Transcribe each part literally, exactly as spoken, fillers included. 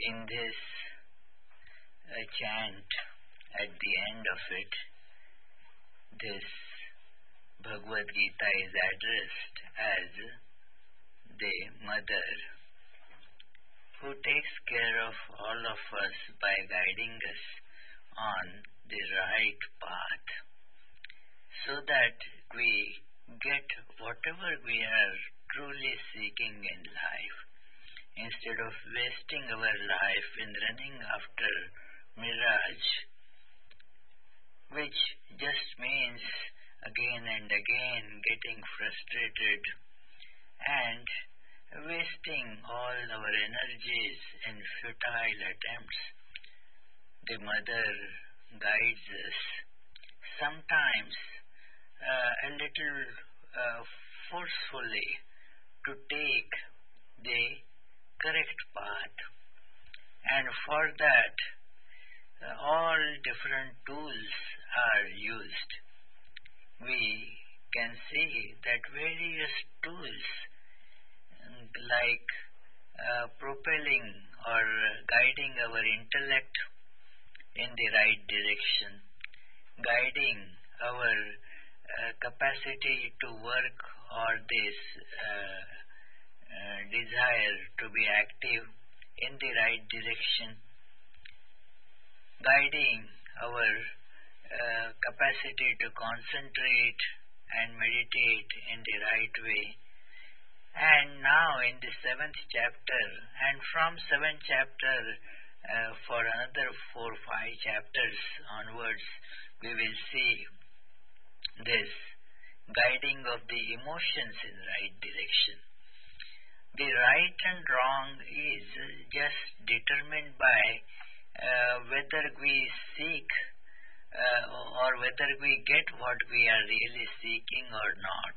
In this uh, chant, at the end of it, this Bhagavad Gita is addressed as the mother who takes care of all of us by guiding us on the right path so that we get whatever we are truly seeking in life, instead of wasting our life in running after mirage, which just means again and again getting frustrated and wasting all our energies in futile attempts. The mother guides us, sometimes uh, a little uh, forcefully, to take the correct path, and for that uh, all different tools are used. We can see that various tools like uh, propelling or guiding our intellect in the right direction, guiding our uh, capacity to work or this uh, uh, desire to be active in the right direction, guiding our uh, capacity to concentrate and meditate in the right way. And now in the seventh chapter, and from seventh chapter uh, for another four, five chapters onwards, we will see this guiding of the emotions in the right direction. The right and wrong is just determined by uh, whether we seek uh, or whether we get what we are really seeking or not.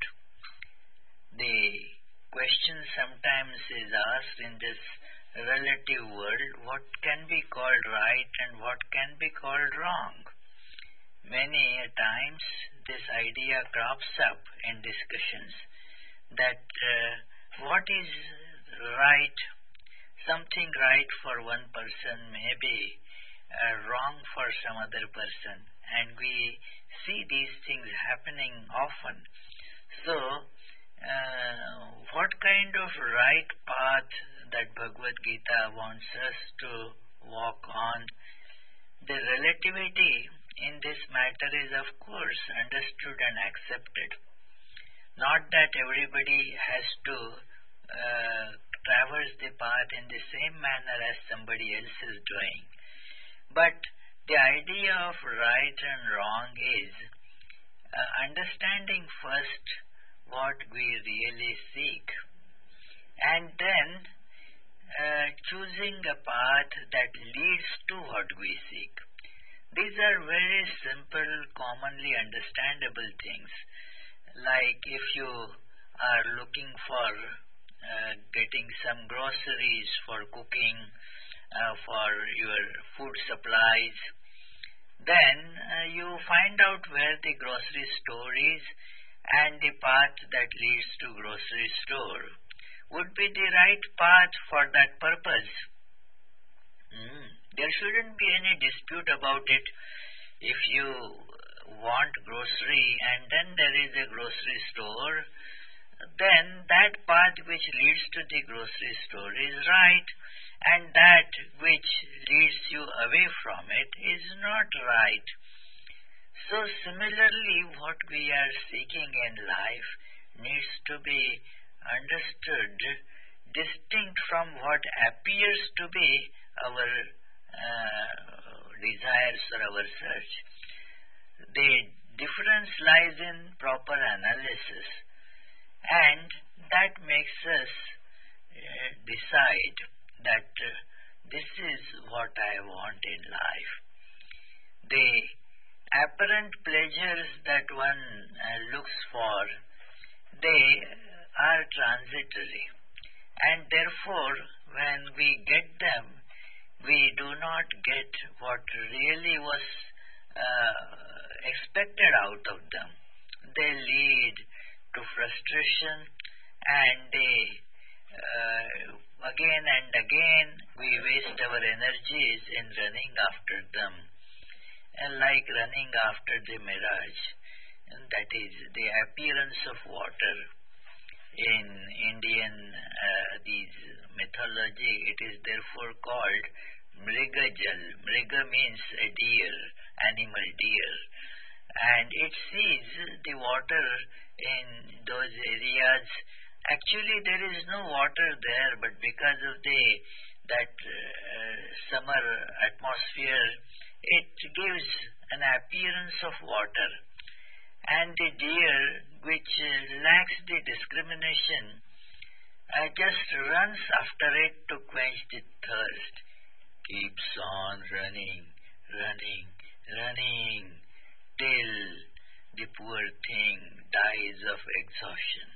The question sometimes is asked in this relative world, what can be called right and what can be called wrong? Many times this idea crops up in discussions that uh, what is right, something right for one person may be uh, wrong for some other person, and we see these things happening often. So Uh, what kind of right path that Bhagavad Gita wants us to walk on? The relativity in this matter is of course understood and accepted. Not that everybody has to uh, traverse the path in the same manner as somebody else is doing. But the idea of right and wrong is uh, understanding first what we really seek, and then uh, choosing a path that leads to what we seek. These are very simple, commonly understandable things. Like if you are looking for uh, getting some groceries for cooking, uh, for your food supplies, then uh, you find out where the grocery store is, and the path that leads to grocery store would be the right path for that purpose. Mm. There shouldn't be any dispute about it. If you want grocery and then there is a grocery store, then that path which leads to the grocery store is right, and that which leads you away from it is not right. So similarly, what we are seeking in life needs to be understood distinct from what appears to be our uh, desires or our search. The difference lies in proper analysis, and that makes us uh, decide that uh, this is what I want in life. The apparent pleasures that one uh, looks for, they are transitory, and therefore when we get them, we do not get what really was uh, expected out of them. They lead to frustration, and they uh, again and again we waste our energies in running after them, and like running after the mirage, and that is the appearance of water. In Indian uh, these mythology, it is therefore called Mrigajal. Mriga means a deer, animal deer, and it sees the water in those areas. Actually, there is no water there, but because of the that uh, summer atmosphere, it gives an appearance of water. And the deer, which uh, lacks the discrimination, uh, just runs after it to quench the thirst. Keeps on running, running, running, till the poor thing dies of exhaustion.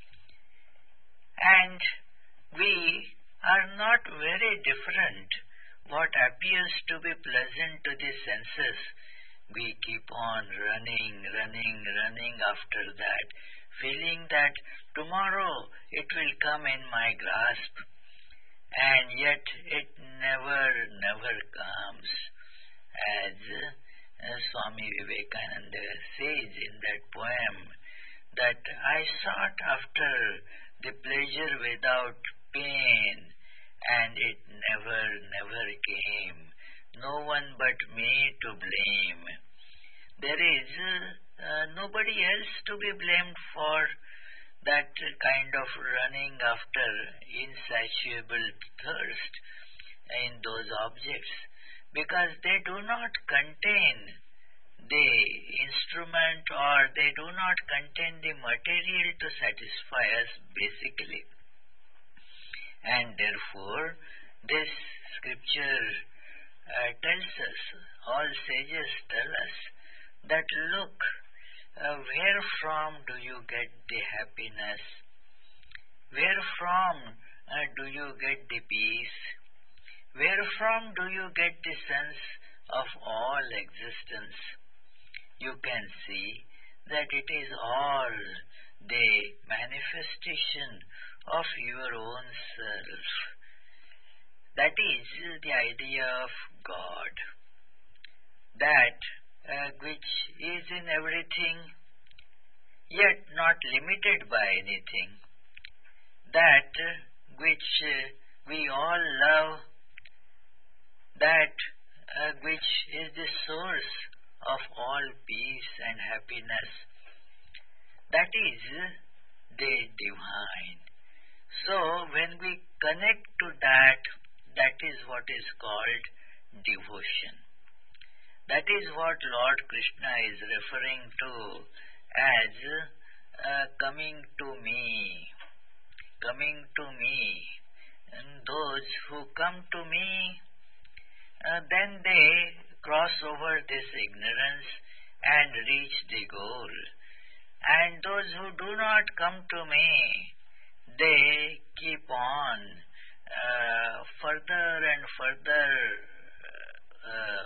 And we are not very different. What appears to be pleasant to the senses, we keep on running, running, running after that, feeling that tomorrow it will come in my grasp. And yet it never, never comes. As uh, Swami Vivekananda says in that poem, that I sought after the pleasure without pain, and it never, never came. No one but me to blame. There is uh, nobody else to be blamed for that kind of running after insatiable thirst in those objects, because they do not contain the instrument, or they do not contain the material to satisfy us basically. And therefore this scripture uh, tells us, all sages tell us, that look, uh, where from do you get the happiness? Where from uh, do you get the peace? Where from do you get the sense of all existence? You can see that it is all the manifestation of your own self. That is the idea of God, that uh, which is in everything, yet not limited by anything, that uh, which uh, we all love, that uh, which is the source of all peace and happiness. That is the divine. So when we connect to that, that is what is called devotion. That is what Lord Krishna is referring to as uh, coming to me. Coming to me. And those who come to me, uh, then they cross over this ignorance and reach the goal. And those who do not come to me, they keep on uh, further and further uh,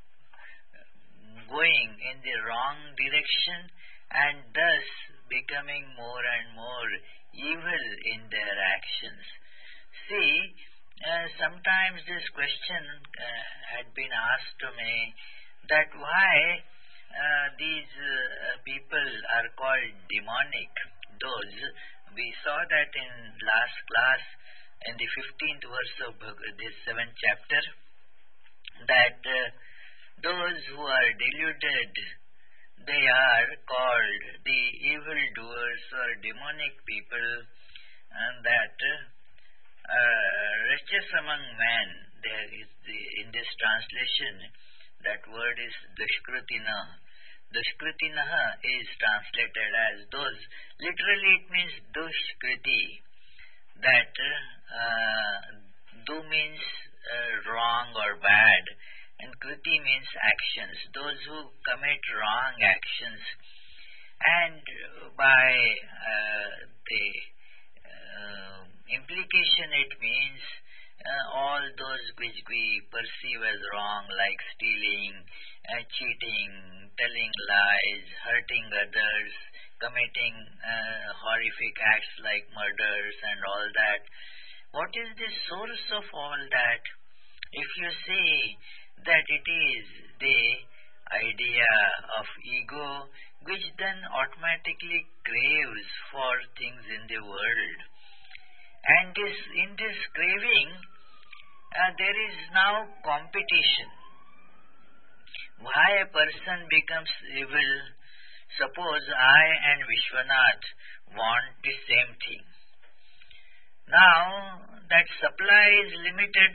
going in the wrong direction, and thus becoming more and more evil in their actions. See, uh, sometimes this question uh, had been asked to me, that why uh, these uh, people are called demonic. Those, we saw that in last class, in the fifteenth verse of this seventh chapter, that uh, those who are deluded, they are called the evildoers or demonic people, and that uh, wretches among men, there is the, in this translation, that word is dushkrutina. Dushkrutina is translated as those. Literally it means dushkriti, that uh, du means uh, wrong or bad, and kriti means actions, those who commit wrong actions. And by uh, the uh, implication it means uh, all those which we perceive as wrong, like stealing, uh, cheating, telling lies, hurting others, committing uh, horrific acts like murders and all that. What is the source of all that? If you say that it is the idea of ego, which then automatically craves for things in the world. And this, in this craving, uh, there is now competition. Why a person becomes evil? Suppose I and Vishwanath want the same thing. Now that supply is limited,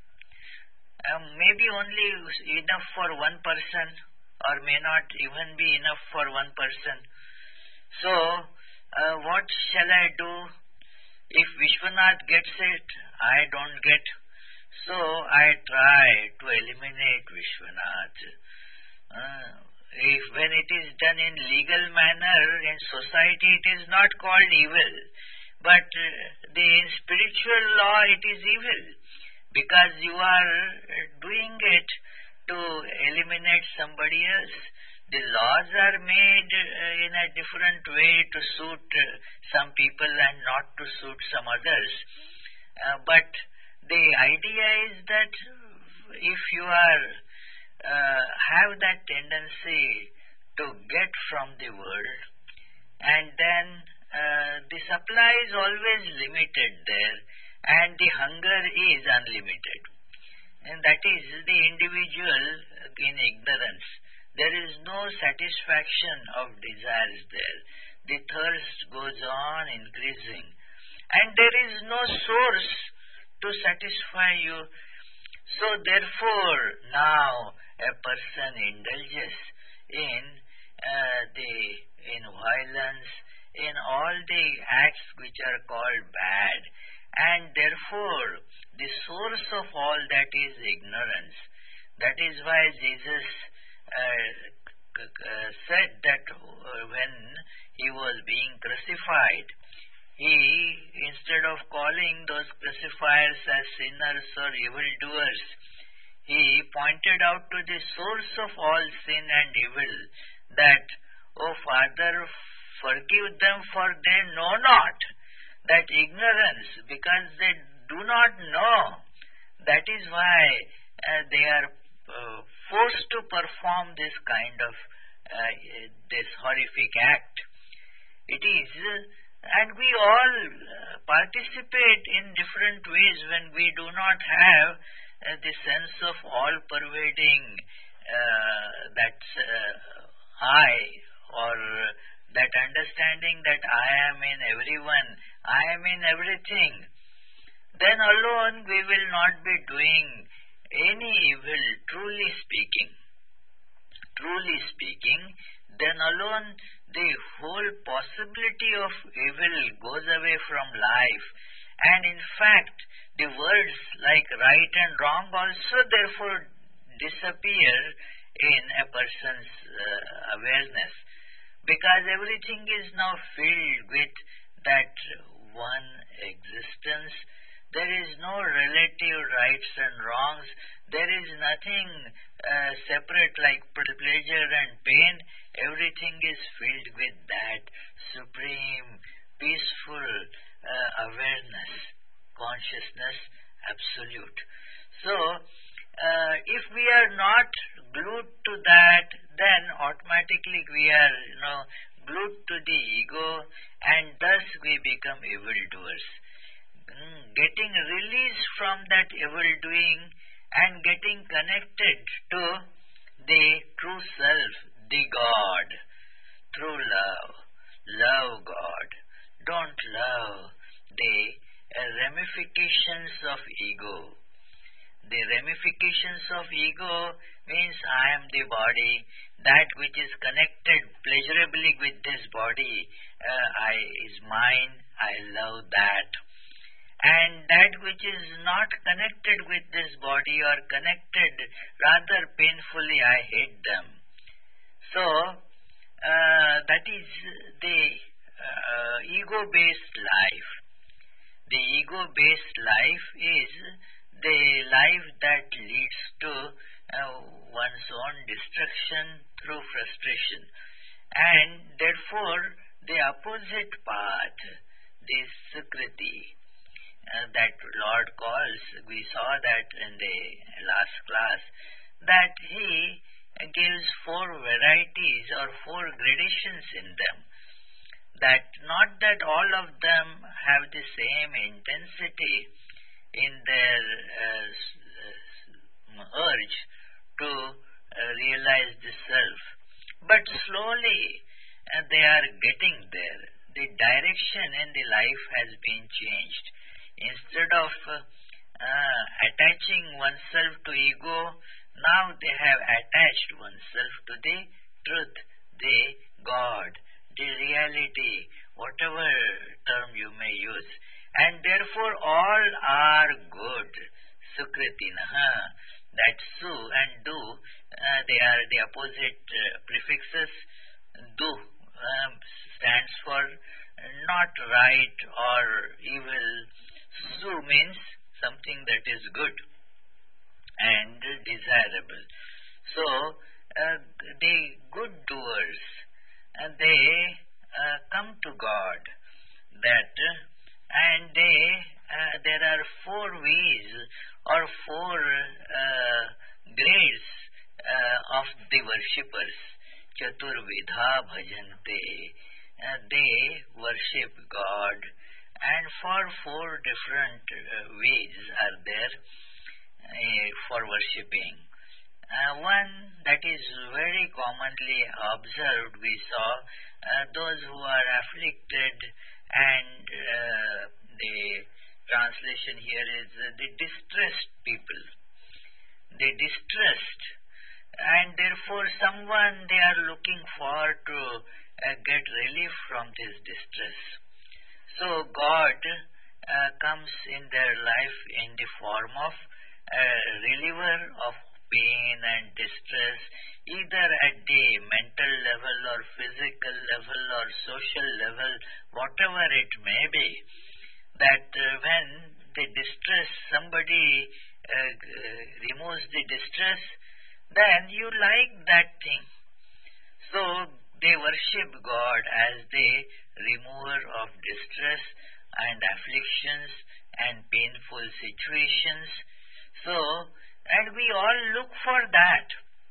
uh, maybe only enough for one person, or may not even be enough for one person. So, uh, what shall I do? If Vishwanath gets it, I don't get. So, I try to eliminate Vishwanath. Uh, if when it is done in legal manner, in society, it is not called evil. But uh, the, in spiritual law, it is evil. Because you are doing it to eliminate somebody else. The laws are made uh, in a different way to suit uh, some people and not to suit some others. Uh, but the idea is that if you are uh, have that tendency to get from the world, and then uh, the supply is always limited there, and the hunger is unlimited. And that is the individual in ignorance. There is no satisfaction of desires there. The thirst goes on increasing. And there is no source to satisfy you. So therefore, now a person indulges in uh, the in violence, in all the acts which are called bad. And therefore, the source of all that is ignorance. That is why Jesus uh, c- c- said that when he was being crucified, he, instead of calling those crucifiers as sinners or evildoers, he pointed out to the source of all sin and evil, that, O Father, forgive them, for they know not. That ignorance, because they do not know, that is why uh, they are uh, forced to perform this kind of uh, this horrific act. It is, uh, and we all uh, participate in different ways when we do not have uh, the sense of all-pervading uh, that uh, I, or that understanding that I am in everyone, I am in everything. Then alone we will not be doing any evil, truly speaking. Truly speaking, then alone the whole possibility of evil goes away from life. And in fact, the words like right and wrong also therefore disappear in a person's uh, awareness. Because everything is now filled with that one existence. There is no relative rights and wrongs. There is nothing uh, separate like pleasure and pain. Everything is filled with that supreme, peaceful uh, awareness, consciousness, absolute. So, uh, if we are not glued to that, then automatically we are, you know, glued to the ego, and thus we become evildoers. Mm, getting released from that evil doing and getting connected to the true self, the God, through love. Love God. Don't love the uh, ramifications of ego. The ramifications of ego means I am the body, that which is connected pleasurably with this body uh, I is mine, I love that. And that which is not connected with this body or connected rather painfully, I hate them. So, uh, that is the uh, ego-based life. The ego-based life is the life that leads to uh, one's own destruction through frustration. And therefore, the opposite path, the Sukriti, uh, that calls, we saw that in the last class, that he gives four varieties or four gradations in them. That not that all of them have the same intensity in their uh, urge to uh, realize the self, but slowly uh, they are getting there. The direction in the life has been changed. Instead of uh, uh, attaching oneself to ego, now they have attached oneself to the truth, the God, the reality, whatever term you may use. And therefore all are good. Sukritinaha, that su and do, uh, they are the opposite uh, prefixes. Du um, stands for not right or evil. Su means something that is good and desirable. So, uh, the good doers, uh, they uh, come to God. That and they, uh, there are four ways or four uh, grades uh, of the worshippers. Chaturvidha bhajante. Uh, they worship God, and for four different uh, ways are there uh, for worshipping. Uh, one that is very commonly observed, we saw uh, those who are afflicted, and uh, the translation here is uh, the distressed people. The distressed, and therefore someone they are looking for to uh, get relief from this distress. So God uh, comes in their life in the form of a reliever of pain and distress, either at the mental level or physical level or social level, whatever it may be. That uh, when the distress, somebody uh, removes the distress, then you like that thing. So they worship God as the remover of distress and afflictions and painful situations. So, and we all look for that.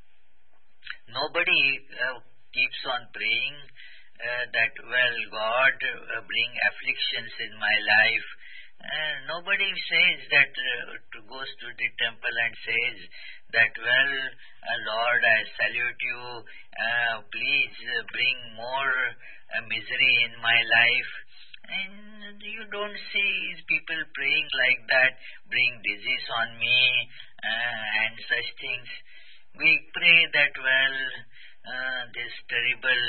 Nobody uh, keeps on praying uh, that, well, God, uh, bring afflictions in my life. Uh, nobody says that, uh, goes to the temple and says that, well, uh, Lord, I salute you, uh, please uh, bring more uh, misery in my life. And you don't see people praying like that, bring disease on me uh, and such things. We pray that, well, uh, this terrible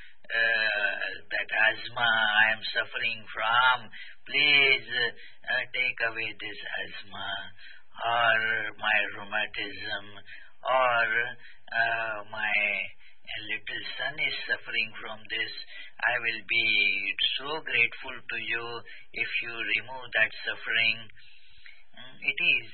uh, that asthma I am suffering from, please uh, take away this asthma, or my rheumatism, or uh, my little son is suffering from this. I will be so grateful to you if you remove that suffering. It is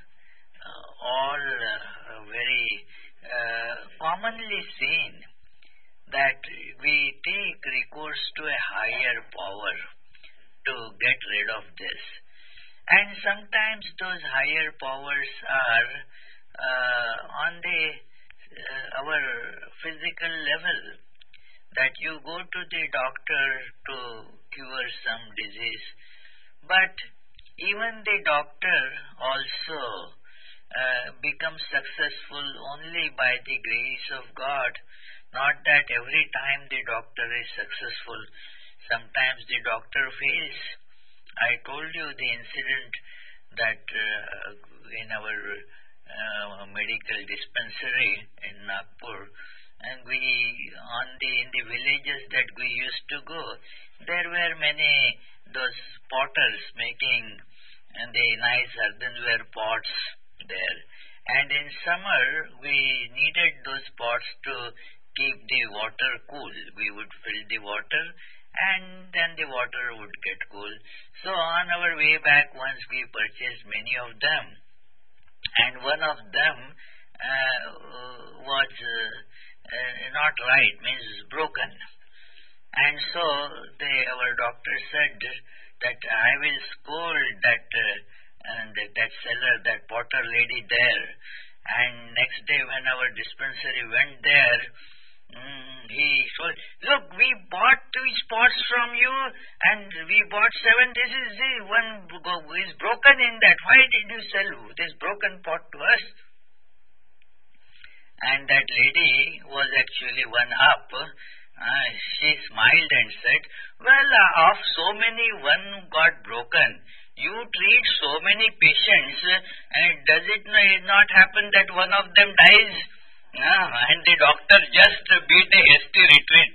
uh, all uh, very uh, commonly seen that we take recourse to a higher power to get rid of this. And sometimes those higher powers are uh, on the uh, our physical level, that you go to the doctor to cure some disease, but even the doctor also uh, becomes successful only by the grace of God. Not that every time the doctor is successful. Sometimes the doctor fails. I told you the incident that uh, in our uh, medical dispensary in Nagpur, and we on the in the villages that we used to go, there were many those potters making and the nice earthenware pots there. And in summer we needed those pots to keep the water cool. We would fill the water and then the water would get cool. So on our way back, once we purchased many of them, and one of them uh, was uh, uh, not right, means broken. And so they, our doctor said that I will scold that uh, and the doctor lady there. And next day when our dispensary went there, mm, he told, look, we bought these pots from you and we bought seven. This is the one is broken in that. Why did you sell this broken pot to us? And that lady was actually one up. Uh, she smiled and said, well, uh, of so many, one got broken. You treat so many patients, and does it not happen that one of them dies? Uh, and the doctor just beat a hasty retreat.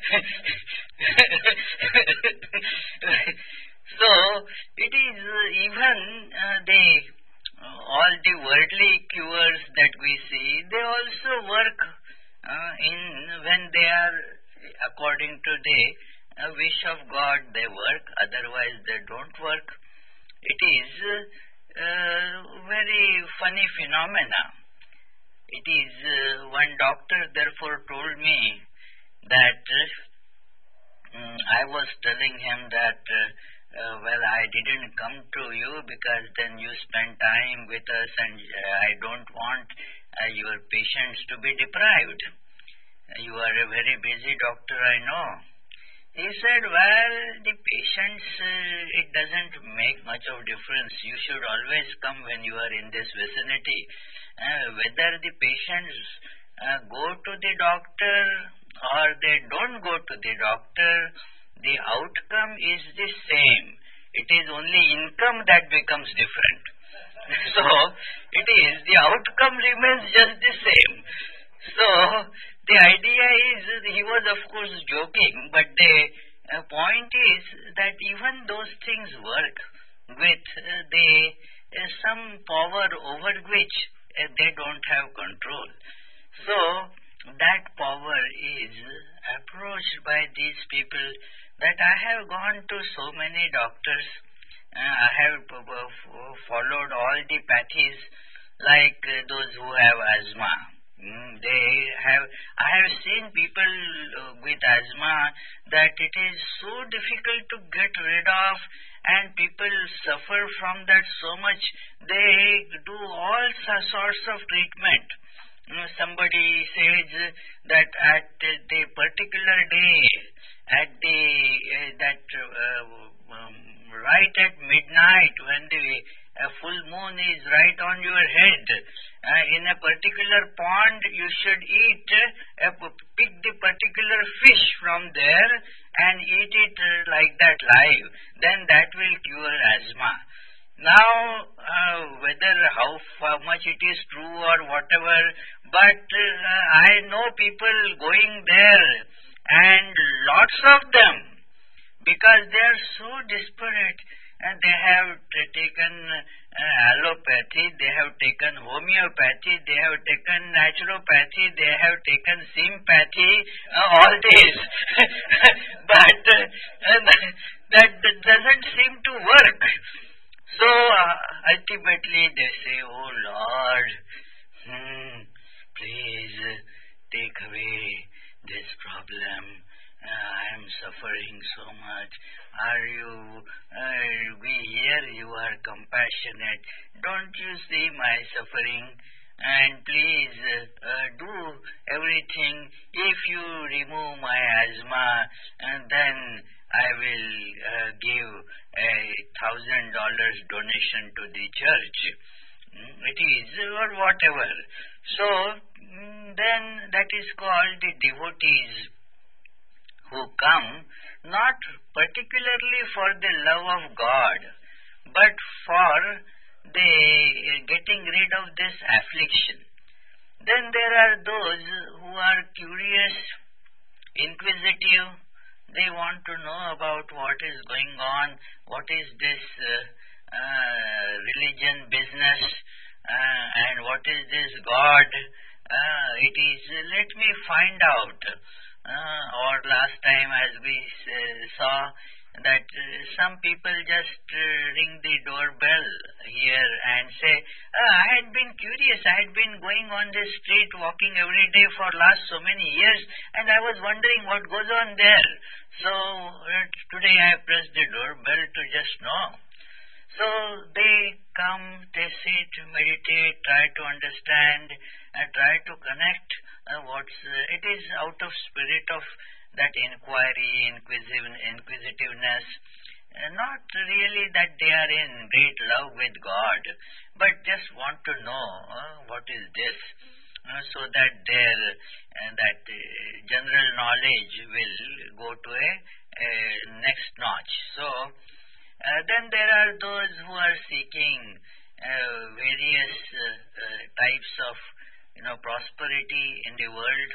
So, it is even uh, the all the worldly cures that we see, they also work uh, in when they are according to the uh, wish of God, they work, otherwise they don't work. It is uh, very funny phenomena. It is uh, one doctor therefore told me that uh, I was telling him that uh, uh, well, I didn't come to you because then you spend time with us and uh, I don't want uh, your patients to be deprived. You are a very busy doctor, I know. He said, well, the patients, uh, it doesn't make much of difference. You should always come when you are in this vicinity. Uh, whether the patients uh, go to the doctor or they don't go to the doctor, the outcome is the same. It is only income that becomes different. So, it is, the outcome remains just the same. So, the idea is, he was of course joking, but the uh, point is that even those things work with uh, the uh, some power over which uh, they don't have control. So, that power is approached by these people that I have gone to so many doctors. Uh, I have uh, followed all the pathies like uh, those who have asthma. Mm, they have. I have seen people uh, with asthma that it is so difficult to get rid of, and people suffer from that so much. They do all sorts of treatment. You know, somebody says that at the particular day, at the uh, that uh, um, right at midnight when the uh, full moon is right on your head, uh, in a particular pond you should eat, uh, pick the particular fish from there and eat it uh, like that live. Then that will cure asthma. Now, uh, whether how, how much it is true or whatever, but uh, I know people going there, and lots of them, because they are so desperate, and they have t- taken uh, allopathy, they have taken homeopathy, they have taken naturopathy, they have taken sympathy, uh, all this. But uh, that, that doesn't seem to work. So, uh, ultimately they say, oh Lord, hmm, please uh, take away this problem. Uh, I am suffering so much. Are you, uh, we hear you are compassionate. Don't you see my suffering? And please uh, uh, do everything. If you remove my asthma, and then I will uh, give a thousand dollars donation to the church. It is, or whatever. So, then that is called the devotees who come not particularly for the love of God, but for the getting rid of this affliction. Then there are those who are curious, inquisitive. They want to know about what is going on, what is this uh, uh, religion business, uh, and what is this God. Uh, it is, uh, let me find out. Uh, or last time as we uh, saw that uh, some people just uh, ring the doorbell here and say, uh, I had been curious, I had been going on this street walking every day for last so many years, and I was wondering what goes on there. So uh, today I pressed the doorbell to just know. So they come come, they sit, meditate, try to understand, and try to connect uh, what's, uh, it is out of spirit of that inquiry, inquisitive, inquisitiveness, uh, not really that they are in great love with God, but just want to know uh, what is this, uh, so that their uh, that uh, general knowledge will go to a, a next notch. So uh, then there are those who are seeking uh, various uh, uh, types of you know prosperity in the world.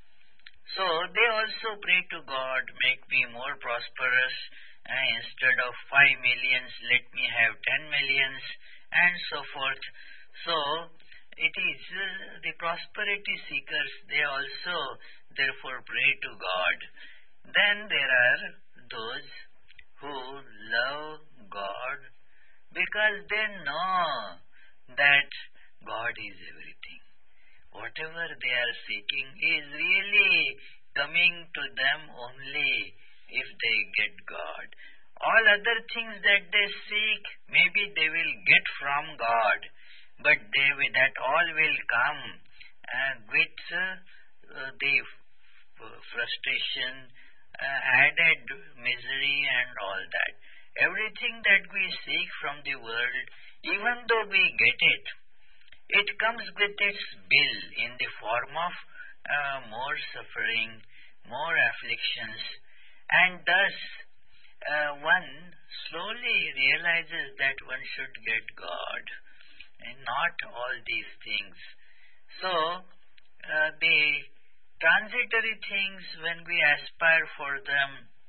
So they also pray to God, make me more prosperous. Uh, instead of five millions, let me have ten millions, and so forth. So it is uh, the prosperity seekers, they also therefore pray to God. Then there are those who love God because they know that God is everything. Whatever they are seeking is really coming to them only if they get God. All other things that they seek, maybe they will get from God, but they will, that all will come uh, with uh, the f- frustration, uh, added misery and all that. Everything that we seek from the world, even though we get it, it comes with its bill in the form of uh, more suffering, more afflictions, and thus uh, one slowly realizes that one should get God and not all these things. So uh, the transitory things, when we aspire for them,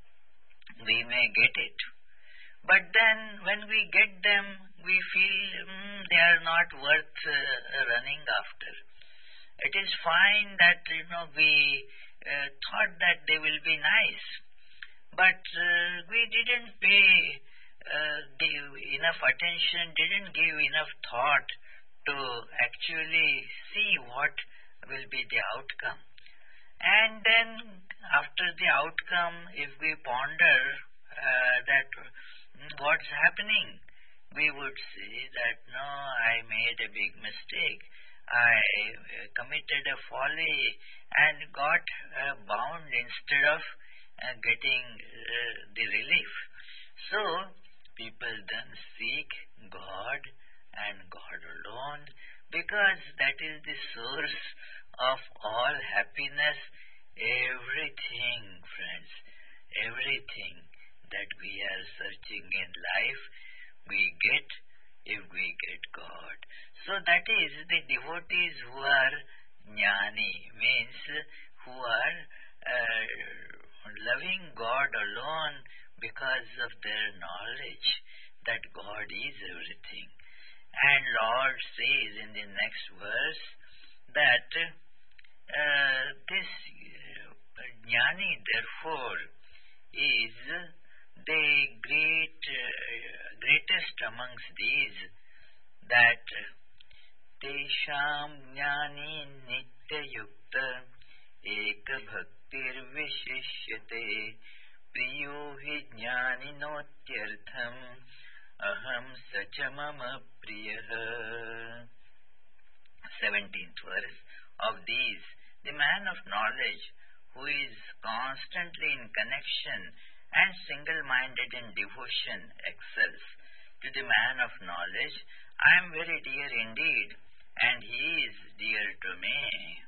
we may get it. But then when we get them, we feel mm, they are not worth uh, running after. It is fine that you know we uh, thought that they will be nice, but uh, we didn't pay uh, the enough attention, didn't give enough thought to actually see what will be the outcome. And then after the outcome, if we ponder uh, that what's happening, we would see that no, I made a big mistake. I uh, committed a folly and got uh, bound instead of uh, getting uh, the relief. So people then seek God and God alone, because that is the source of all happiness. Everything, friends, everything that we are searching in life, we get if we get God. So that is the devotees who are jnani, means who are uh, loving God alone because of their knowledge that God is everything. And Lord says in the next verse that uh, this uh, jnani therefore is the great uh, greatest amongst these, that tesham jnani nitya yukta ek bhaktir vishishyate priyo hi jnani notyartham aham sachamama priyah. seventeenth verse. Of these, the man of knowledge, who is constantly in connection and single-minded in devotion, excels. To the man of knowledge, I am very dear indeed, and he is dear to me.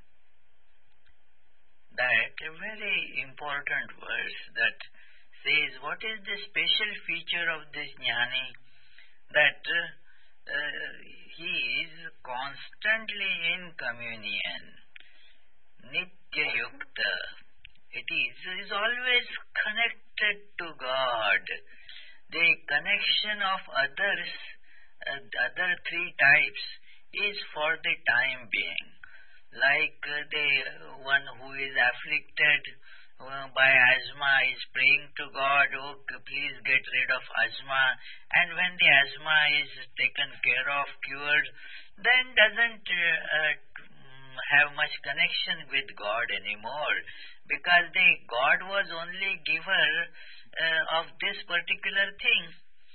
That a very important verse that says what is the special feature of this jnani, that uh, uh, he is constantly in communion, nitya yukta. It is, is always connected to God. The connection of others, uh, the other three types, is for the time being. Like uh, the one who is afflicted uh, by asthma is praying to God, oh, please get rid of asthma. And when the asthma is taken care of, cured, then doesn't uh, have much connection with God anymore, because the God was only giver uh, of this particular thing.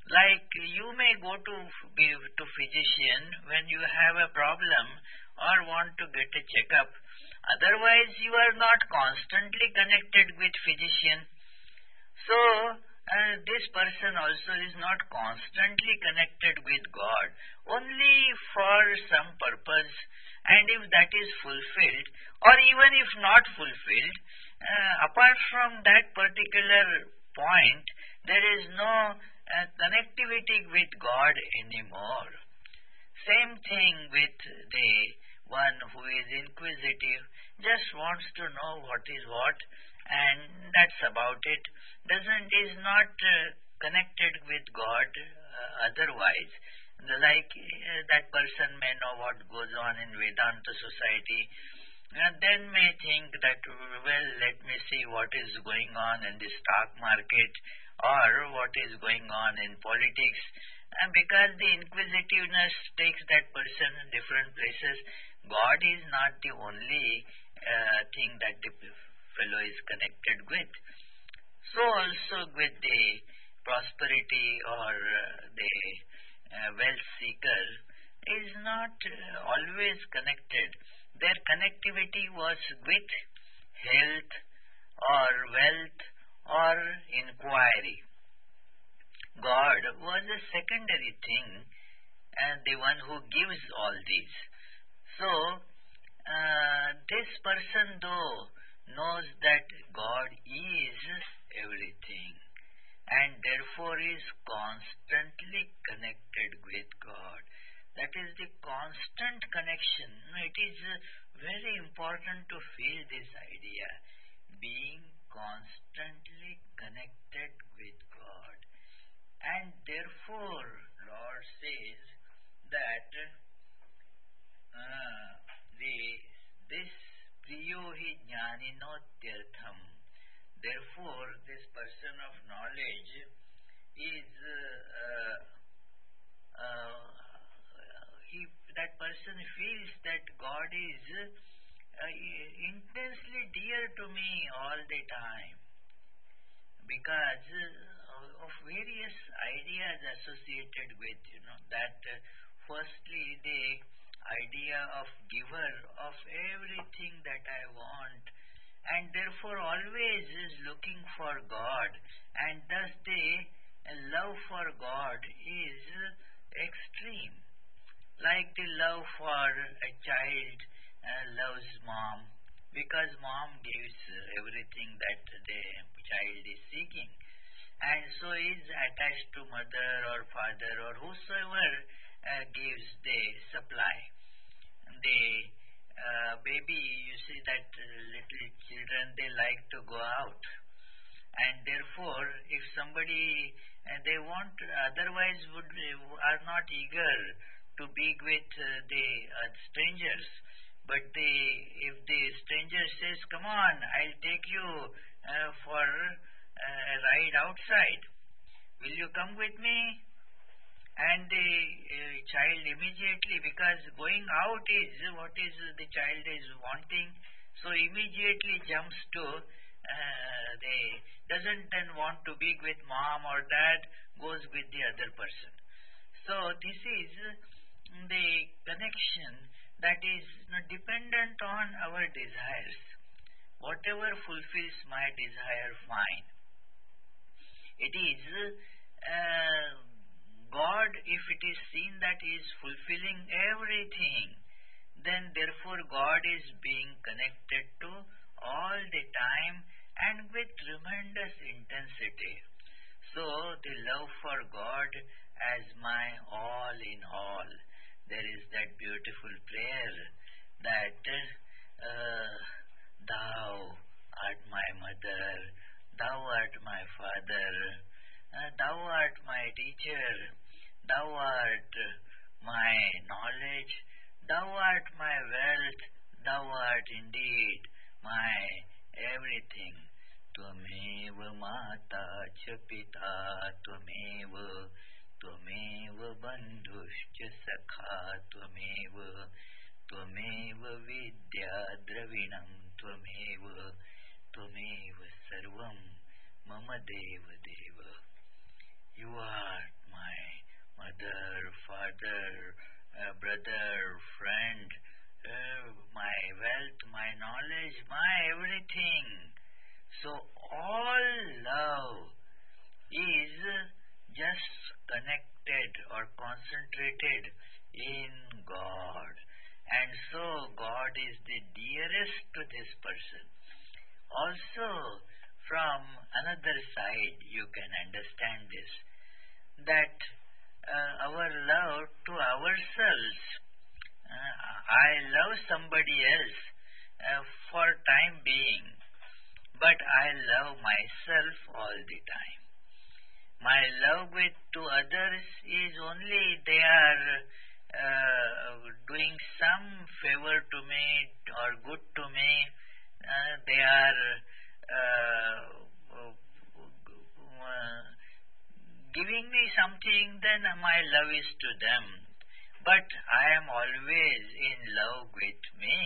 Like you may go to to physician when you have a problem or want to get a checkup. Otherwise, you are not constantly connected with physician. So, uh, this person also is not constantly connected with God, only for some purpose. And if that is fulfilled, or even if not fulfilled, uh, apart from that particular point, there is no uh, connectivity with God anymore. Same thing with the one who is inquisitive, just wants to know what is what, and that's about it. Doesn't is not uh, connected with God uh, otherwise. Like uh, that person may know what goes on in Vedanta society, and then may think that, well, let me see what is going on in the stock market or what is going on in politics. And because the inquisitiveness takes that person in different places, God is not the only uh, thing that the fellow is connected with. So also with the prosperity or uh, the uh, wealth seeker is not uh, always connected. Their connectivity was with health or wealth or inquiry. God was a secondary thing, and the one who gives all these. So, uh, this person though knows that God is everything, and therefore is constantly connected with God. That is the constant connection. It is very important to feel this idea, being constantly connected with God. And therefore, Lord says that uh, the this priyo hi jnaninotyartham. Therefore, this person of knowledge is uh, uh, he that person feels that God is uh, intensely dear to me all the time, because uh, of various ideas associated with, you know, that uh, firstly the idea of giver of everything that I want, and therefore always is looking for God, and thus the love for God is extreme. Like the love for a child uh, loves mom, because mom gives everything that the child is seeking, and so is attached to mother or father or whosoever uh, gives the supply. The uh, baby, you see that uh, little children, they like to go out, and therefore if somebody uh, they want, otherwise would are not eager to be with uh, the uh, strangers, but the if the stranger says, come on, I'll take you uh, for uh, a ride outside, will you come with me? And the uh, child immediately, because going out is what is the child is wanting, so immediately jumps to uh, the doesn't then want to be with mom or dad, goes with the other person. So this is the connection that is dependent on our desires. Whatever fulfills my desire, fine. It is uh, God, if it is seen that He is fulfilling everything, then therefore God is being connected to all the time and with tremendous intensity. So the love for God as my all in all. There is that beautiful prayer that uh, Thou art my mother, Thou art my father, uh, Thou art my teacher, Thou art my knowledge, Thou art my wealth, Thou art indeed my everything. Tvamev mata cha pita, Tvamev Tvamev bandhuscha sakha, Tvamev Tvamev vidya dravinam, Tvamev Tvamev sarvam mama deva deva. You are my mother, father, uh, brother, friend, uh, my wealth, my knowledge, my everything. So all love is just connected or concentrated in God. And so God is the dearest to this person. Also, from another side, you can understand this, that uh, our love to ourselves, uh, I love somebody else uh, for time being, but I love myself all the time. My love with to others is only they are uh, doing some favor to me or good to me. Uh, they are uh, uh, giving me something, then my love is to them. But I am always in love with me.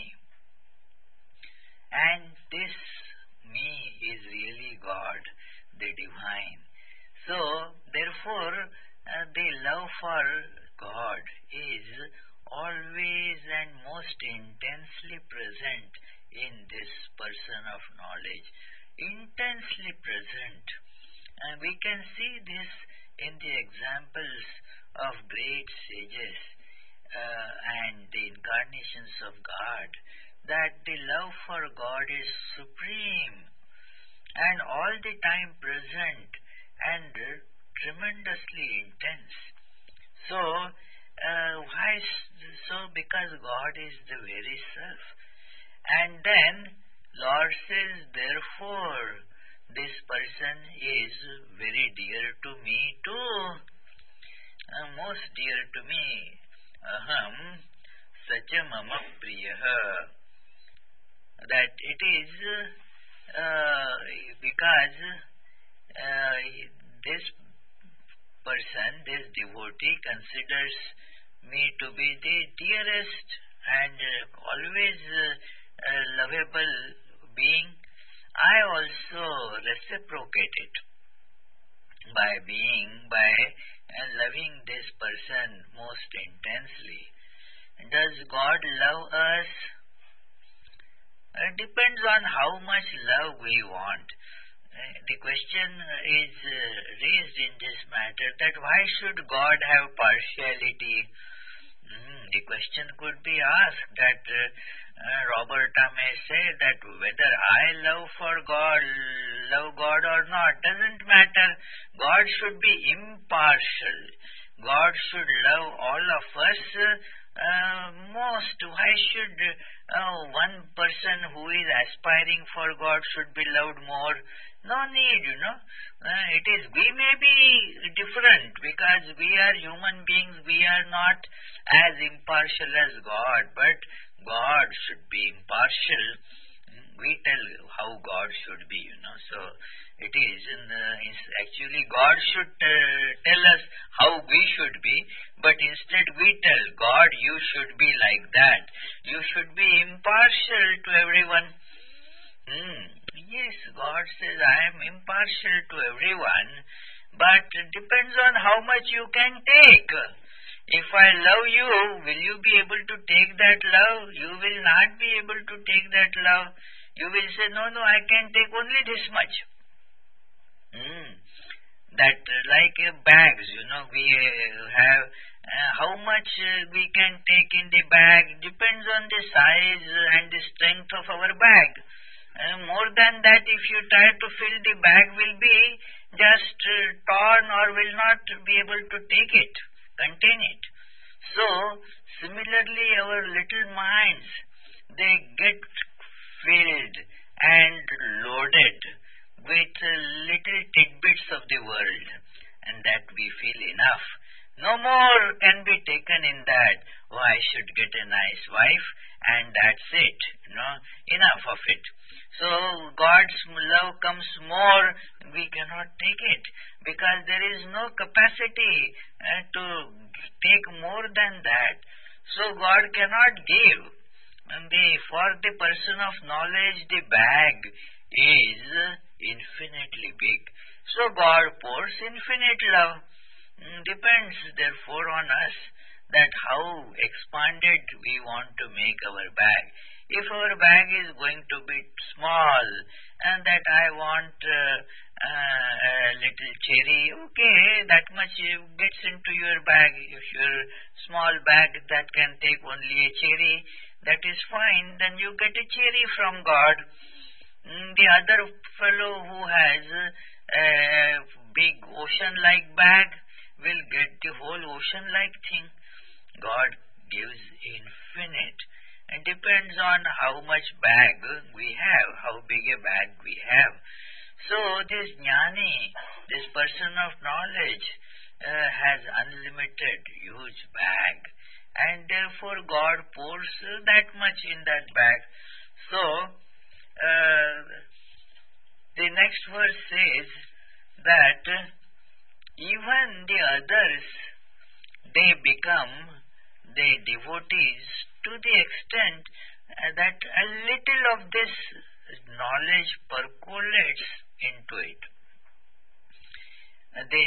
And this me is really God, the divine. So, therefore, uh, the love for God is always and most intensely present in this person of knowledge. Intensely present. And we can see this in the examples of great sages uh, and the incarnations of God, that the love for God is supreme and all the time present and tremendously intense. So, uh, why so? Because God is the very self. And then Lord says, therefore, this person is very dear to me too, uh, most dear to me. Aham sacha mama priyaha. That it is uh, because uh, this person, this devotee considers me to be the dearest and uh, always uh, uh, lovable being. I also reciprocate it by being, by uh, loving this person most intensely. Does God love us? It depends on how much love we want. Uh, the question is uh, raised in this matter that why should God have partiality? Mm, the question could be asked that uh, uh, Roberta may say that whether I love for God, love God or not, doesn't matter. God should be impartial. God should love all of us uh, most. Why should uh, one person who is aspiring for God should be loved more? No need, you know. Uh, it is, we may be different because we are human beings, we are not as impartial as God, but God should be impartial. We tell how God should be, you know. So, it is, in the, it's actually God should uh, tell us how we should be, but instead we tell God, you should be like that. You should be impartial to everyone. Hmm. Yes, God says, I am impartial to everyone, but it depends on how much you can take. If I love you, will you be able to take that love? You will not be able to take that love. You will say, no, no, I can take only this much. Hmm. That uh, like uh, bags, you know, we uh, have, uh, how much uh, we can take in the bag depends on the size and the strength of our bag. Uh, more than that, if you try to fill, the bag will be just uh, torn or will not be able to take it, contain it. So, similarly, our little minds, they get filled and loaded with uh, little tidbits of the world, and that we feel enough. No more can be taken in that. Oh, I should get a nice wife, and that's it. You know, enough of it. So God's love comes more, we cannot take it because there is no capacity uh, to take more than that. So God cannot give. And the, for the person of knowledge, the bag is infinitely big. So God pours infinite love. Depends therefore on us that how expanded we want to make our bag. If our bag is going to be small and that I want uh, uh, a little cherry, okay, that much gets into your bag. If your small bag that can take only a cherry, that is fine, then you get a cherry from God. The other fellow who has a big ocean-like bag will get the whole ocean-like thing. God gives infinite. It depends on how much bag we have, how big a bag we have. So this jnani, this person of knowledge, uh, has unlimited huge bag, and therefore God pours that much in that bag. So uh, the next verse says that even the others, they become the devotees to the extent that a little of this knowledge percolates into it. The,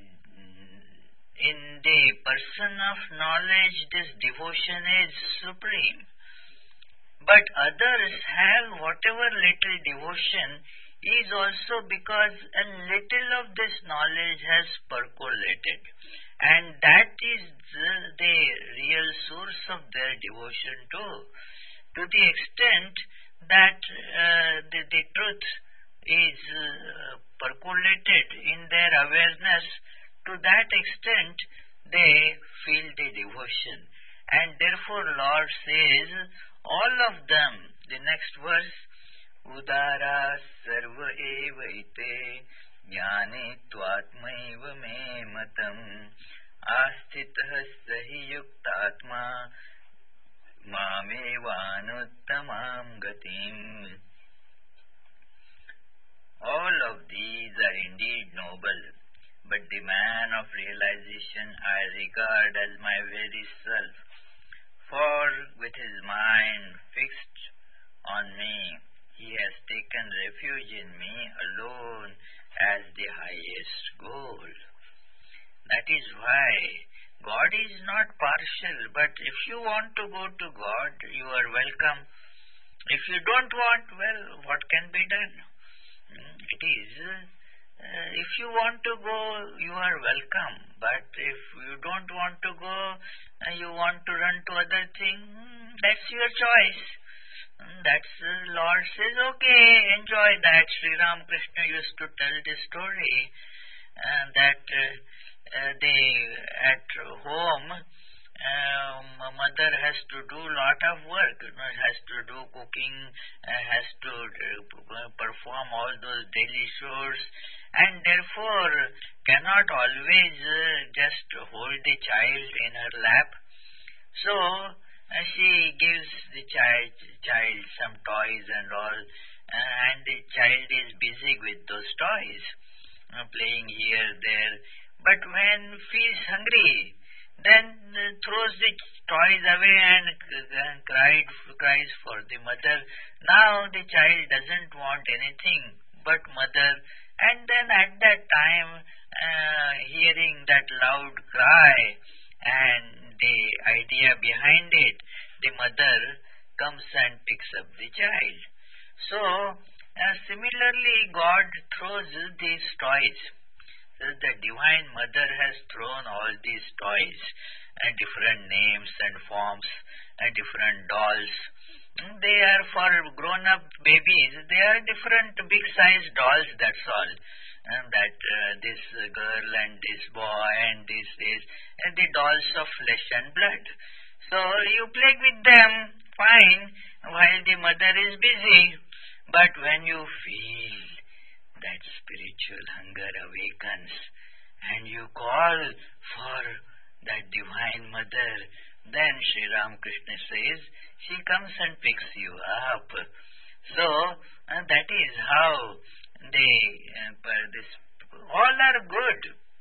in the person of knowledge, this devotion is supreme. But others have whatever little devotion is also because a little of this knowledge has percolated. And that is the, the real source of their devotion too. To the extent that uh, the, the truth is uh, percolated in their awareness, to that extent they feel the devotion. And therefore Lord says, all of them, the next verse, Udara sarva eva ite jnane tvatmaiva me matam astitah sahi yuktatma mamevanuttamam gatim. All of these are indeed noble, but the man of realization I regard as my very self, for with his mind fixed on me, he has taken refuge in me alone as the highest goal. That is why God is not partial, but if you want to go to God, you are welcome. If you don't want, well, what can be done? It is, uh, if you want to go, you are welcome. But if you don't want to go, uh, you want to run to other things, that's your choice. That's uh, Lord says, okay, enjoy that. Sri Ramakrishna used to tell this story uh, that uh, uh, they at home, um, mother has to do lot of work, you know, has to do cooking, uh, has to uh, perform all those daily chores, and therefore cannot always uh, just hold the child in her lap. So Uh, she gives the child, child some toys and all, uh, and the child is busy with those toys, uh, playing here, there. But when feels hungry, then uh, throws the toys away and, and cried, cries for the mother. Now the child doesn't want anything but mother. And then at that time, uh, hearing that loud cry and the idea behind it, the mother comes and picks up the child. So, uh, similarly, God throws these toys. So the Divine Mother has thrown all these toys, uh, different names and forms, uh, different dolls. They are for grown-up babies. They are different big-sized dolls, that's all. And that uh, this girl and this boy and this is uh, the dolls of flesh and blood. So you play with them, fine, while the mother is busy. But when you feel that spiritual hunger awakens and you call for that Divine Mother, then Sri Ramakrishna says, she comes and picks you up. So uh, that is how they, uh, this, all are good,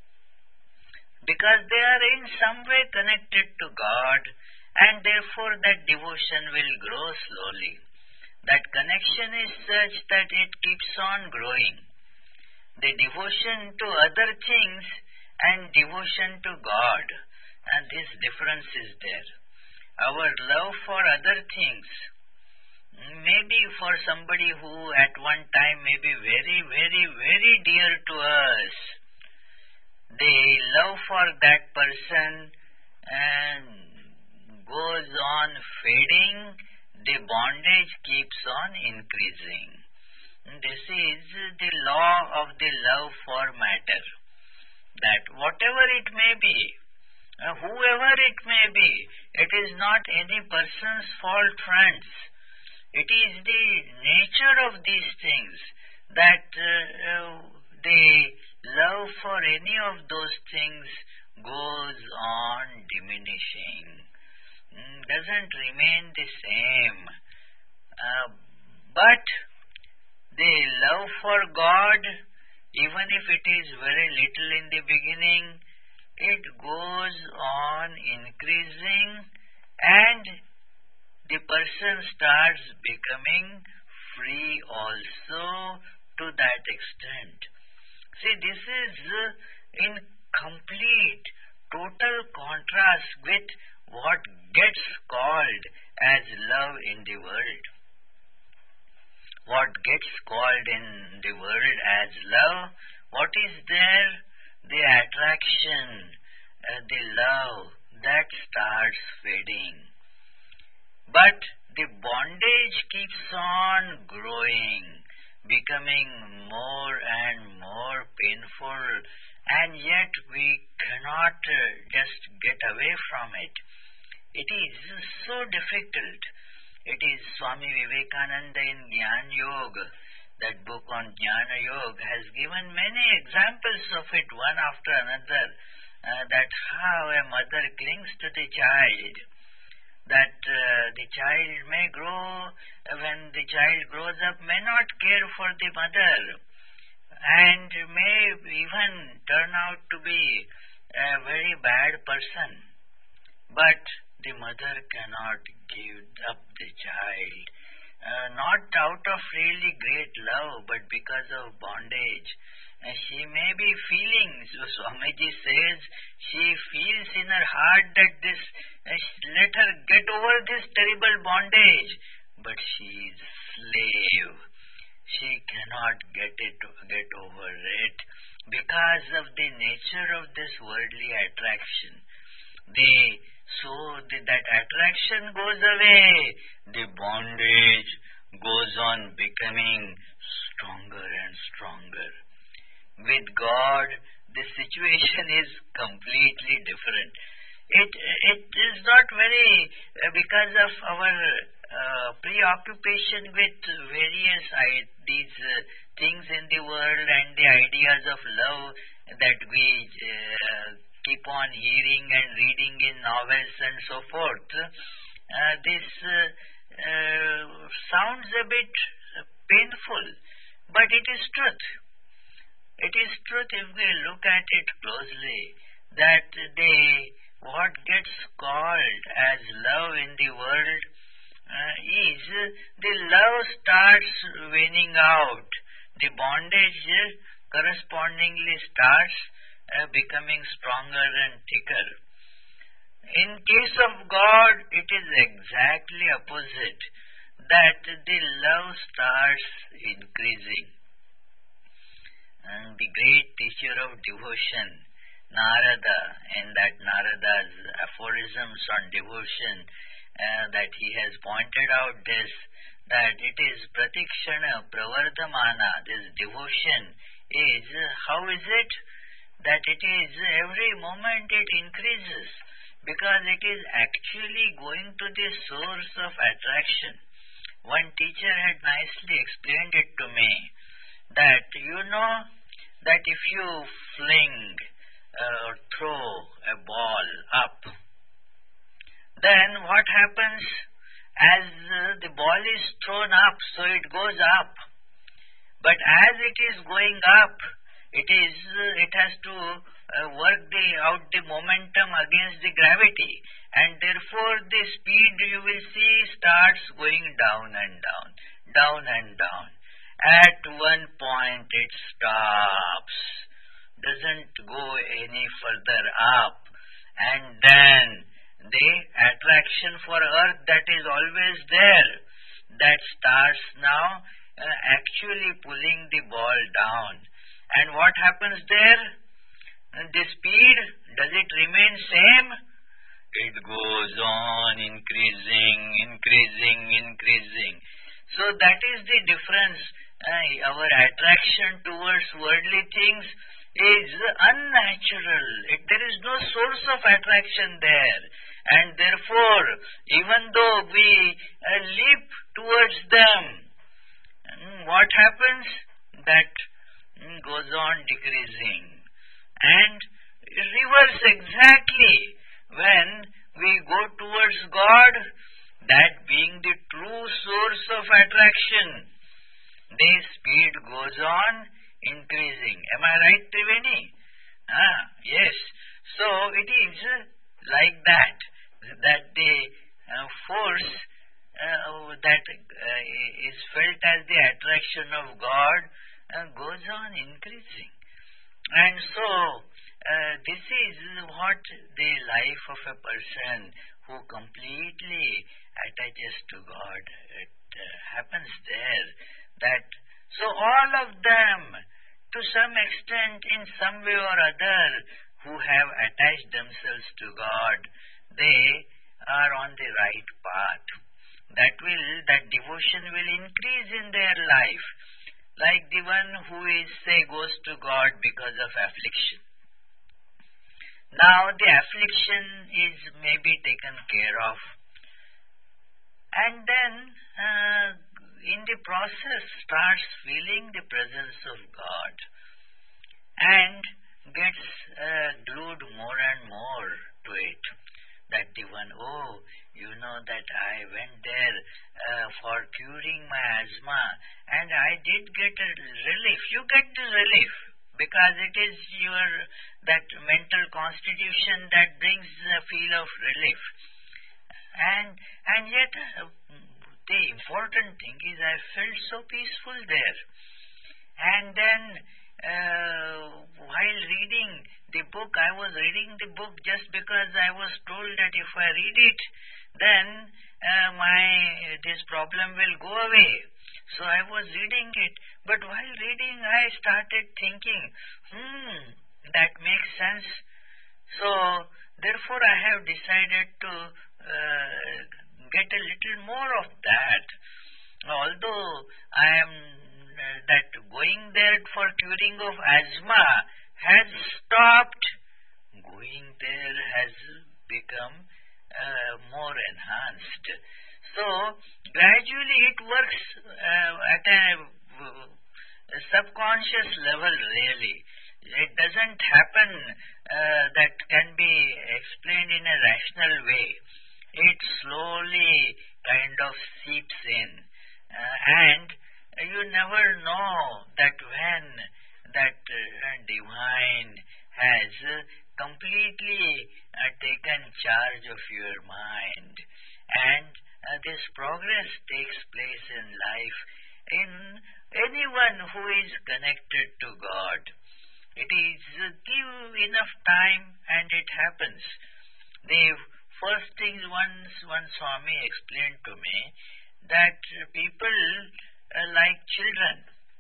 because they are in some way connected to God, and therefore that devotion will grow slowly. That connection is such that it keeps on growing. The devotion to other things and devotion to God. And this difference is there. Our love for other things, maybe for somebody who at one time may be very, very, very dear to us, the love for that person and goes on fading, the bondage keeps on increasing. This is the law of the love for matter, that whatever it may be, uh, whoever it may be, it is not any person's fault, friends. It is the nature of these things that uh, the love for any of those things goes on diminishing, doesn't remain the same. Uh, but the love for God, even if it is very little in the beginning, it goes on increasing, and the person starts becoming free also to that extent. See, this is in complete, total contrast with what gets called as love in the world. What gets called in the world as love, what is there? The attraction, uh, the love, that starts fading. But the bondage keeps on growing, becoming more and more painful, and yet we cannot uh, just get away from it. It is so difficult. It is Swami Vivekananda in Jnana Yoga, that book on Jnana Yoga, has given many examples of it, one after another, uh, that how a mother clings to the child, that uh, the child may grow, uh, when the child grows up, may not care for the mother, and may even turn out to be a very bad person. But the mother cannot give up the child, uh, not out of really great love, but because of bondage. Uh, she may be feeling, so Swamiji says, she feels in her heart that this, uh, let her get over this terrible bondage, but she is slave. She cannot get it, get over it, because of the nature of this worldly attraction. The So the, that attraction goes away, the bondage goes on becoming stronger and stronger. With God, the situation is completely different. It it is not very, uh, because of our uh, preoccupation with various I, these uh, things in the world and the ideas of love that we uh, keep on hearing and reading in novels and so forth. Uh, this uh, uh, sounds a bit painful, but it is truth. It is truth if we look at it closely, that the what gets called as love in the world uh, is the love starts waning out. The bondage correspondingly starts Uh, becoming stronger and thicker. In case of God, it is exactly opposite, that the love starts increasing. And the great teacher of devotion, Narada, in that Narada's aphorisms on devotion, uh, that he has pointed out this, that it is pratikshana pravardhamana, this devotion is, how is it? That it is every moment it increases, because it is actually going to the source of attraction. One teacher had nicely explained it to me, that you know that if you fling uh, or throw a ball up, then what happens? As uh, the ball is thrown up, so it goes up. But as it is going up, It is. Uh, it has to uh, work the, out the momentum against the gravity, and therefore the speed you will see starts going down and down, down and down. At one point it stops, doesn't go any further up. And then the attraction for earth that is always there, that starts now uh, actually pulling the ball down. And what happens there? The speed, does it remain same? It goes on increasing, increasing, increasing. So that is the difference. Uh, our attraction towards worldly things is unnatural. It, there is no source of attraction there. And therefore, even though we uh, leap towards them, what happens? That mm, goes on decreasing. And reverse exactly. When we go towards God, that being the true source of attraction, the speed goes on increasing. Am I right, Triveni? Ah, yes. So it is like that, that the uh, force uh, that uh, is felt as the attraction of God uh, goes on increasing. And so uh, this is what the life of a person who completely attaches to God, it uh, happens there. That so all of them, to some extent, in some way or other, who have attached themselves to God, they are on the right path. That will, that devotion will increase in their life, like the one who is, say, goes to God because of affliction. Now the affliction is maybe taken care of, and then uh, in the process starts feeling the presence of God and gets uh, glued more and more to it. That the one, oh, you know that I went there uh, for curing my asthma and I did get a relief. You get the relief because it is your that mental constitution that brings a feel of relief. And and yet uh, the important thing is I felt so peaceful there. And then uh, while reading the book, I was reading the book just because I was told that if I read it, then uh, my this problem will go away. So I was reading it, but while reading I started thinking, hmm, that makes sense. So therefore I have decided to uh, get a little more of that. Although I am uh, that going there for curing of asthma has stopped, going there has become uh, more enhanced. So gradually it works uh, at a, a subconscious level really. It doesn't happen uh, that can be explained in a rational way. It slowly kind of seeps in, uh, and you never know that when that uh, divine has uh, completely uh, taken charge of your mind, and uh, this progress takes place in life in anyone who is connected to God. It is uh, give enough time and it happens. The first thing once one Swami explained to me that people uh, like children,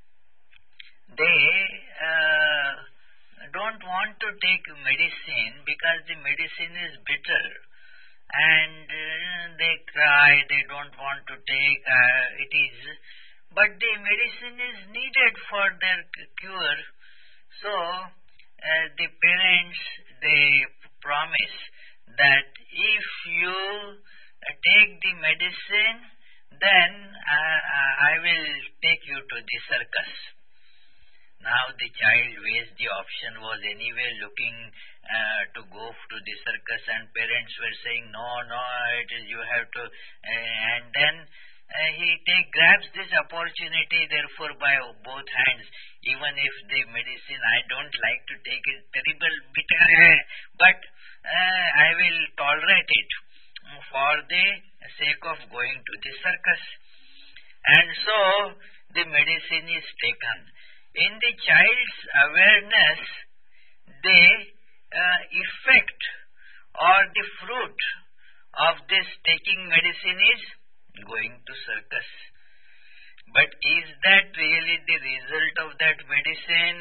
they uh, don't want to take medicine because the medicine is bitter and uh, they cry, they don't want to take uh, it is, but the medicine is needed for their cure. So uh, the parents, they promise that if you uh, take the medicine, then uh, I will take you to the circus. Now the child weighs the option, was anyway looking uh, to go to the circus, and parents were saying, no, no, it is, you have to, uh, and then uh, he take grabs this opportunity, therefore by both hands, even if the medicine, I don't like to take it, terrible bitter, but uh, I will tolerate it for the sake of going to the circus. And so the medicine is taken. In the child's awareness, the uh, effect or the fruit of this taking medicine is going to circus. But is that really the result of that medicine?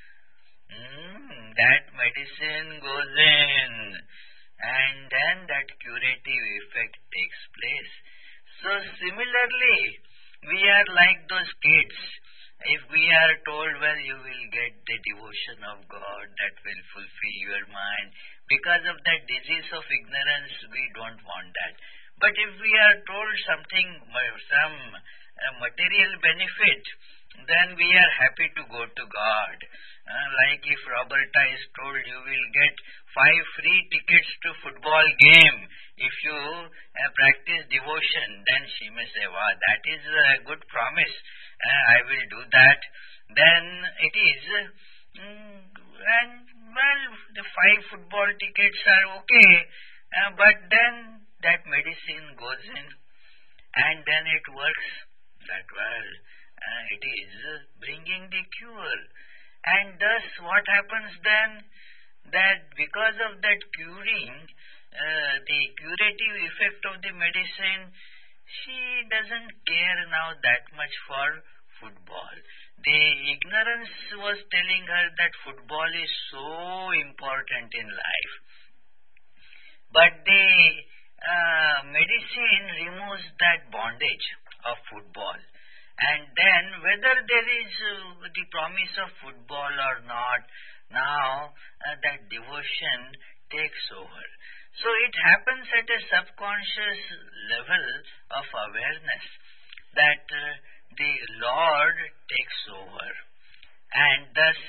Mm, that medicine goes in, and then that curative effect takes place. So similarly, we are like those kids. If we are told, well, you will get the devotion of God that will fulfill your mind, because of that disease of ignorance, we don't want that. But if we are told something, some uh, material benefit, then we are happy to go to God. Uh, like if Roberta is told you will get five free tickets to football game if you uh, practice devotion, then she may say, wow, that is a good promise. Uh, I will do that. Then it is, mm, and well, the five football tickets are okay, uh, but then that medicine goes in, and then it works that well. Uh, it is bringing the cure. And thus what happens then? That because of that curing, uh, the curative effect of the medicine, she doesn't care now that much for football. The ignorance was telling her that football is so important in life. But the uh, medicine removes that bondage of football. And then whether there is uh, the promise of football or not, now uh, that devotion takes over. So it happens at a subconscious level of awareness that uh, the Lord takes over. And thus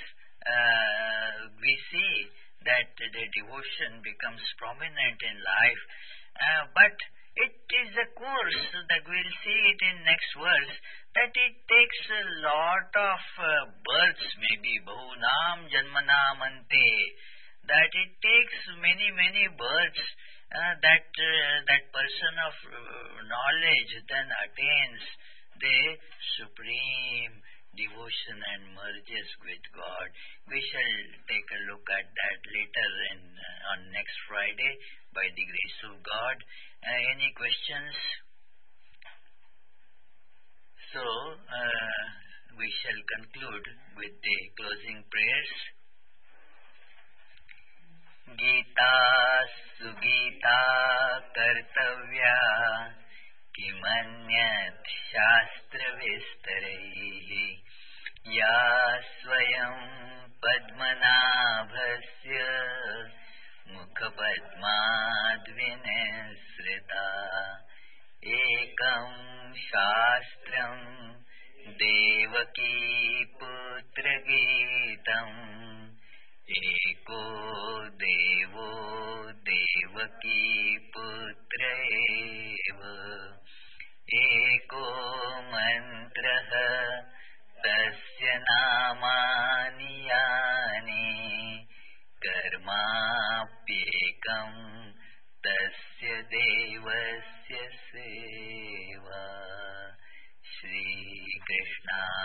uh, we see that the devotion becomes prominent in life. Uh, but it is a course that we'll see it in next verse, that it takes a lot of uh, births, maybe bahunam janmanam ante, that it takes many many births uh, that uh, that person of uh, knowledge then attains the supreme devotion and merges with God. We shall take a look at that later in, uh, on next Friday by the grace of God. Uh, any questions? So, uh, we shall conclude with the closing prayers. Gita sugita kartavya kimanyat shastra vistaraihi ya swayam padmanabhasya mukha padmadvinesrita ekam shastram devaki putra gitam eko devo devaki putra eva eko mantraha tasya namani yani karmapyekam tasya devasya seva. Shri Krishna